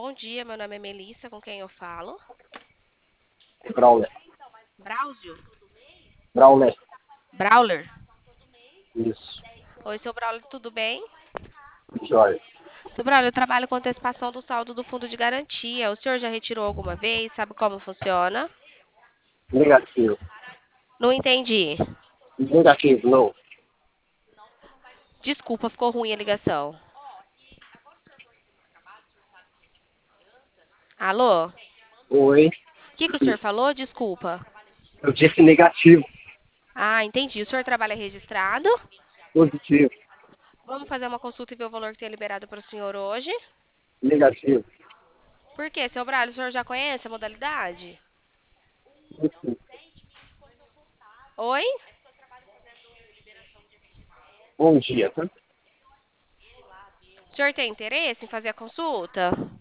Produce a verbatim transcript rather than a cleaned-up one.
bom dia. Meu nome é Melissa, com quem eu falo? Brawler. Brauzio? Brawler. Brawler? Isso. Oi, seu Brawler, tudo bem? Joia. Seu Brawler, eu trabalho com antecipação do saldo do fundo de garantia. O senhor já retirou alguma vez? Sabe como funciona? Negativo. Não entendi. Negativo, não. Desculpa, ficou ruim a ligação. Alô? O Oi. que, que o senhor falou? Desculpa. Eu disse negativo. Ah, entendi. O senhor trabalha registrado? Positivo. Vamos fazer uma consulta e ver o valor que tem liberado para o senhor hoje. Negativo. Por quê, seu Brawler? O senhor já conhece a modalidade? Isso. Oi? Bom dia, tá? O senhor tem interesse em fazer a consulta?